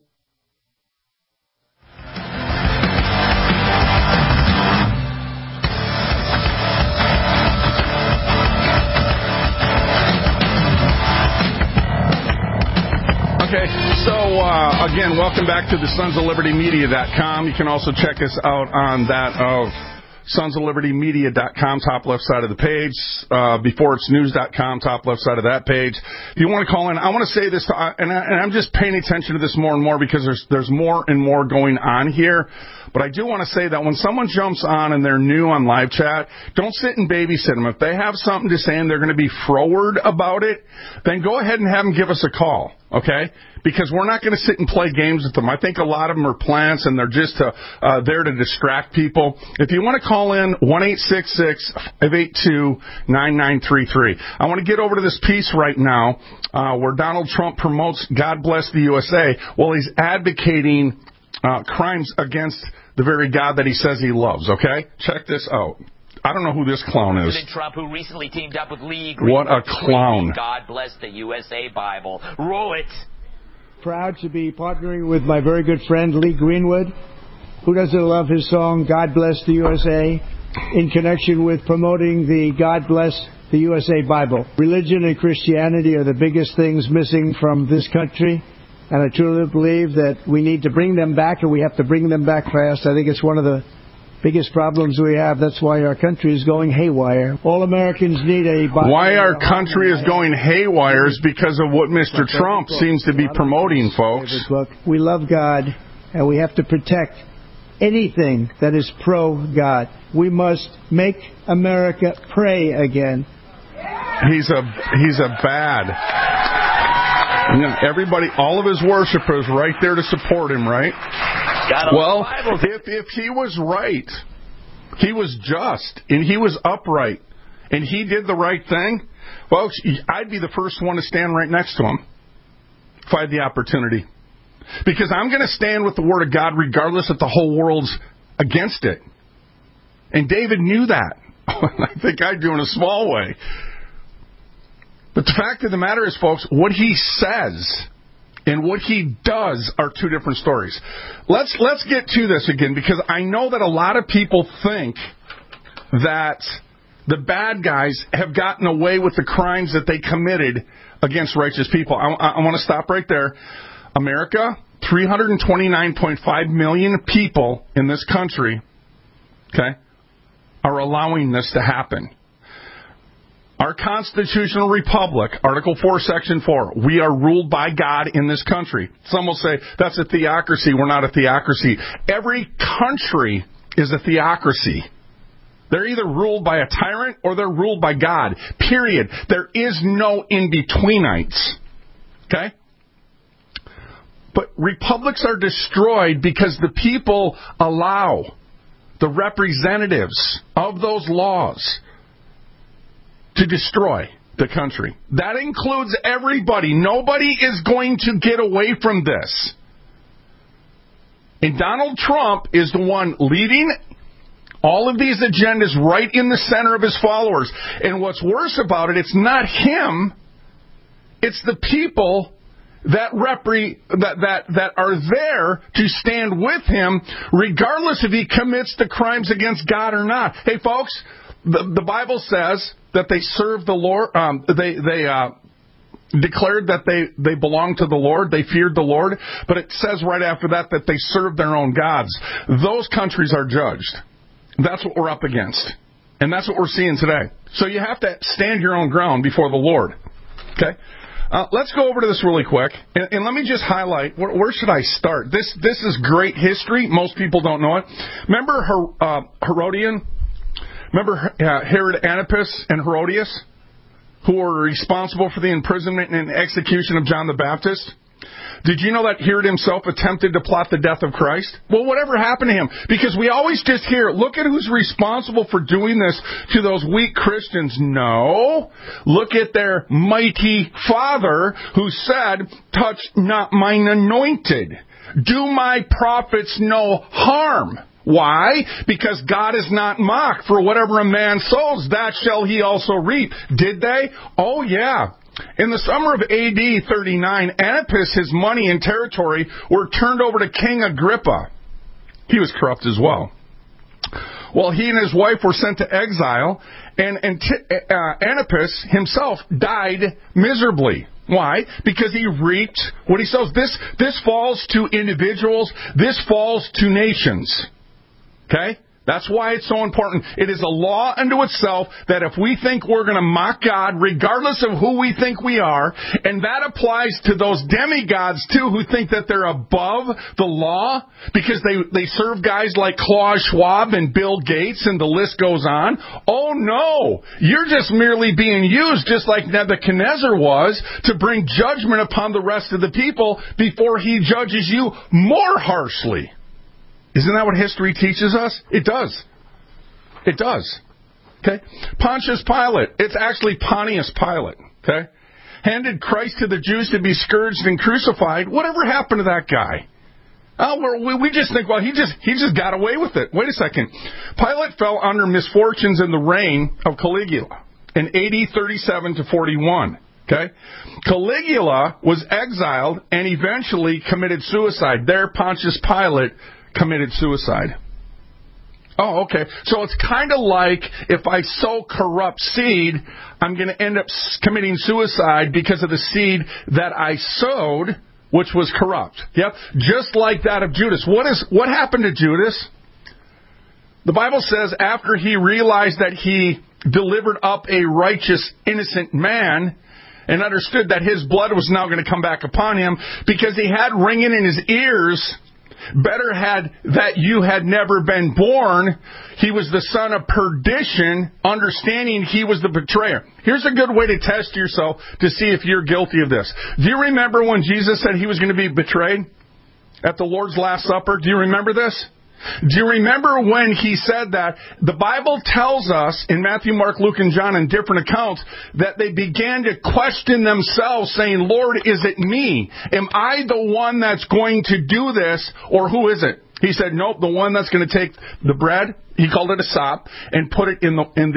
[SPEAKER 5] Again, welcome back to the sonsoflibertymedia.com. You can also check us out on that of sonsoflibertymedia.com, top left side of the page, beforeitsnews.com, top left side of that page. If you want to call in, I want to say this, and I'm just paying attention to this more and more because there's more and more going on here. But I do want to say that when someone jumps on and they're new on live chat, don't sit and babysit them. If they have something to say and they're going to be froward about it, then go ahead and have them give us a call, okay? Because we're not going to sit and play games with them. I think a lot of them are plants and they're just there to distract people. If you want to call in, 1-866-582-9933. I want to get over to this piece right now where Donald Trump promotes God Bless the USA while he's advocating crimes against the very God that he says he loves, okay? Check this out. I don't know who this clown is.
[SPEAKER 17] President Trump, who recently teamed up with Lee Greenwood.
[SPEAKER 5] What a clown.
[SPEAKER 17] God Bless the USA Bible. Roll it.
[SPEAKER 18] Proud to be partnering with my very good friend Lee Greenwood Who doesn't love his song, God Bless the USA, in connection with promoting the God Bless the USA Bible? Religion and Christianity are the biggest things missing from this country, and I truly believe that we need to bring them back, and we have to bring them back fast. I think it's one of the biggest problems we have. That's why our country is going haywire. All Americans need a Bible.
[SPEAKER 5] Why our country is going haywire is because of what Mr. Trump seems to be promoting, folks.
[SPEAKER 18] We love God, and we have to protect anything that is pro-God. We must make America pray again.
[SPEAKER 5] He's a bad. You know, everybody, all of his worshipers right there to support him, right? Well, if he was right, he was just, and he was upright, and he did the right thing, folks, I'd be the first one to stand right next to him if I had the opportunity. Because I'm going to stand with the Word of God regardless if the whole world's against it. And David knew that. I think I do in a small way. But the fact of the matter is, folks, what he says and what he does are two different stories. Let's get to this again, because I know that a lot of people think that the bad guys have gotten away with the crimes that they committed against righteous people. I want to stop right there. America, 329.5 million people in this country, okay, are allowing this to happen. Our constitutional republic, Article 4, Section 4, we are ruled by God in this country. Some will say, that's a theocracy. We're not a theocracy. Every country is a theocracy. They're either ruled by a tyrant or they're ruled by God. Period. There is no in-betweenites. Okay? But republics are destroyed because the people allow the representatives of those laws to destroy the country. That includes everybody. Nobody is going to get away from this. And Donald Trump is the one leading all of these agendas right in the center of his followers. And what's worse about it, it's not him. It's the people that are there to stand with him, regardless if he commits the crimes against God or not. Hey, folks, the Bible says that they serve the Lord. They declared that they belonged to the Lord. They feared the Lord. But it says right after that they served their own gods. Those countries are judged. That's what we're up against. And that's what we're seeing today. So you have to stand your own ground before the Lord. Okay? Let's go over to this really quick, and let me just highlight, where should I start? This is great history. Most people don't know it. Remember Herodian? Remember Herod Antipas and Herodias, who were responsible for the imprisonment and execution of John the Baptist? Did you know that Herod himself attempted to plot the death of Christ? Well, whatever happened to him? Because we always just hear, look at who's responsible for doing this to those weak Christians. No. Look at their mighty Father who said, touch not mine anointed. Do my prophets no harm. Why? Because God is not mocked. For whatever a man sows, that shall he also reap. Did they? Oh, yeah. In the summer of AD 39, Antipas, his money and territory were turned over to King Agrippa. He was corrupt as well. Well, he and his wife were sent to exile, and Antipas himself died miserably. Why? Because he reaped what he sows. This falls to individuals. This falls to nations. Okay? That's why it's so important. It is a law unto itself that if we think we're going to mock God, regardless of who we think we are, and that applies to those demigods too who think that they're above the law because they serve guys like Klaus Schwab and Bill Gates and the list goes on. Oh no! You're just merely being used, just like Nebuchadnezzar was, to bring judgment upon the rest of the people before he judges you more harshly. Isn't that what history teaches us? It does. It does. Okay? Pontius Pilate. It's actually Pontius Pilate. Okay? Handed Christ to the Jews to be scourged and crucified. Whatever happened to that guy? We just think, well, he just got away with it. Wait a second. Pilate fell under misfortunes in the reign of Caligula in AD 37 to 41. Okay? Caligula was exiled and eventually committed suicide. There, Pontius Pilate committed suicide. Oh, okay. So it's kind of like if I sow corrupt seed, I'm going to end up committing suicide because of the seed that I sowed, which was corrupt. Yep. Just like that of Judas. What happened to Judas? The Bible says after he realized that he delivered up a righteous, innocent man and understood that his blood was now going to come back upon him because he had ringing in his ears, better had that you had never been born. He was the son of perdition, understanding he was the betrayer. Here's a good way to test yourself to see if you're guilty of this. Do you remember when Jesus said he was going to be betrayed at the Lord's Last Supper? Do you remember this? Do you remember when he said that? The Bible tells us in Matthew, Mark, Luke, and John in different accounts that they began to question themselves saying, Lord, is it me? Am I the one that's going to do this, or who is it? He said, nope, the one that's going to take the bread, he called it a sop, and put it in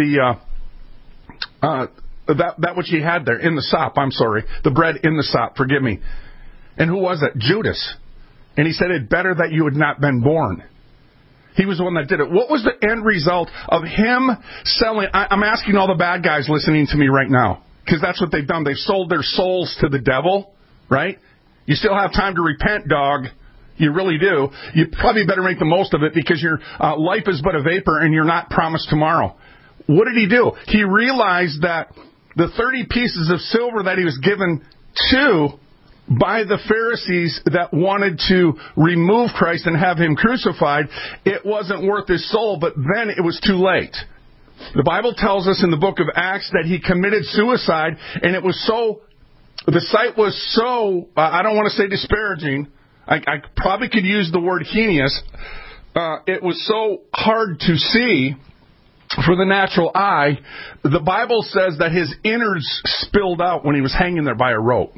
[SPEAKER 5] that which he had there, in the sop, the bread in the sop, forgive me. And who was it? Judas. And he said, it better that you had not been born. He was the one that did it. What was the end result of him selling? I'm asking all the bad guys listening to me right now, because that's what they've done. They've sold their souls to the devil, right? You still have time to repent, dog. You really do. You probably better make the most of it because your life is but a vapor and you're not promised tomorrow. What did he do? He realized that the 30 pieces of silver that he was given to by the Pharisees that wanted to remove Christ and have him crucified, it wasn't worth his soul, but then it was too late. The Bible tells us in the book of Acts that he committed suicide, and it was the sight was so, I don't want to say disparaging, I probably could use the word heinous, it was so hard to see for the natural eye. The Bible says that his innards spilled out when he was hanging there by a rope.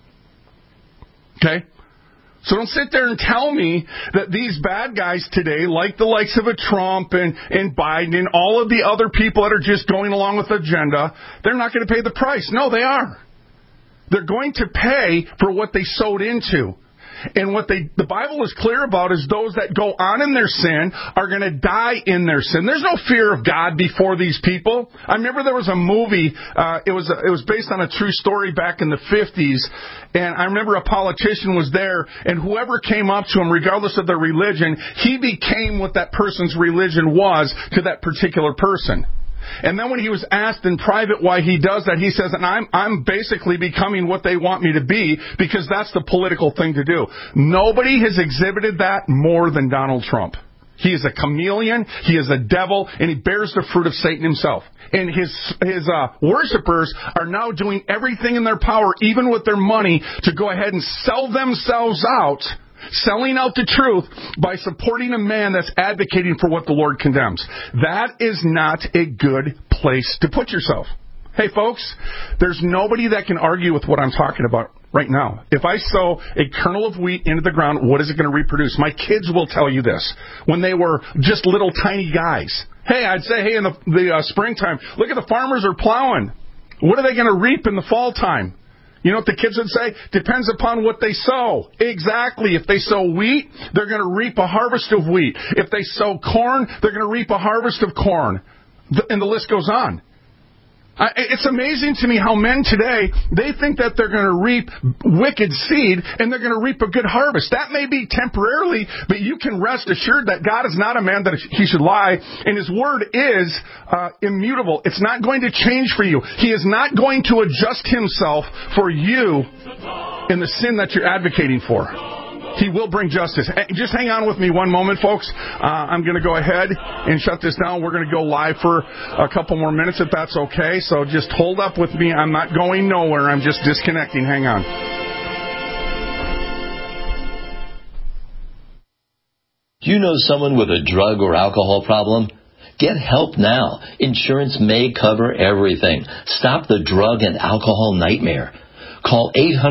[SPEAKER 5] Okay? So don't sit there and tell me that these bad guys today, like the likes of a Trump and Biden and all of the other people that are just going along with the agenda, they're not going to pay the price. No, they are. They're going to pay for what they sowed into. And what the Bible is clear about is those that go on in their sin are going to die in their sin. There's no fear of God before these people. I remember there was a movie, it was based on a true story back in the 50s, and I remember a politician was there, and whoever came up to him, regardless of their religion, he became what that person's religion was to that particular person. And then when he was asked in private why he does that, he says, and I'm basically becoming what they want me to be because that's the political thing to do. Nobody has exhibited that more than Donald Trump. He is a chameleon, he is a devil, and he bears the fruit of Satan himself. And his worshipers are now doing everything in their power, even with their money, to go ahead and sell themselves out, selling out the truth by supporting a man that's advocating for what the Lord condemns. That is not a good place to put yourself. Hey, folks, there's nobody that can argue with what I'm talking about right now. If I sow a kernel of wheat into the ground, what is it going to reproduce? My kids will tell you this. When they were just little tiny guys. Hey, I'd say, hey, in the springtime, look at the farmers are plowing. What are they going to reap in the fall time? You know what the kids would say? Depends upon what they sow. Exactly. If they sow wheat, they're going to reap a harvest of wheat. If they sow corn, they're going to reap a harvest of corn. And the list goes on. It's amazing to me how men today, they think that they're going to reap wicked seed and they're going to reap a good harvest. That may be temporarily, but you can rest assured that God is not a man that he should lie, and his word is immutable. It's not going to change for you. He is not going to adjust himself for you in the sin that you're advocating for. He will bring justice. Just hang on with me one moment, folks. I'm going to go ahead and shut this down. We're going to go live for a couple more minutes, if that's okay. So just hold up with me. I'm not going nowhere. I'm just disconnecting. Hang on.
[SPEAKER 19] Do you know someone with a drug or alcohol problem? Get help now. Insurance may cover everything. Stop the drug and alcohol nightmare. Call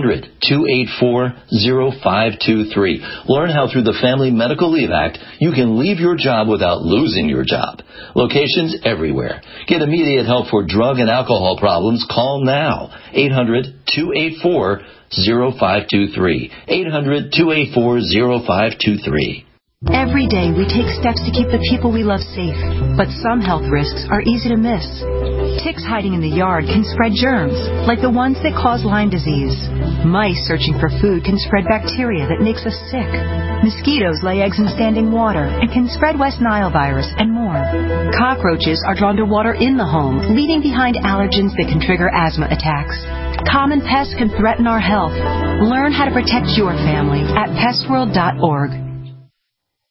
[SPEAKER 19] 800-284-0523. Learn how through the Family Medical Leave Act, you can leave your job without losing your job. Locations everywhere. Get immediate help for drug and alcohol problems. Call now. 800-284-0523. 800-284-0523.
[SPEAKER 20] Every day we take steps to keep the people we love safe, but some health risks are easy to miss. Ticks hiding in the yard can spread germs, like the ones that cause Lyme disease. Mice searching for food can spread bacteria that makes us sick. Mosquitoes lay eggs in standing water and can spread West Nile virus and more. Cockroaches are drawn to water in the home, leaving behind allergens that can trigger asthma attacks. Common pests can threaten our health. Learn how to protect your family at pestworld.org.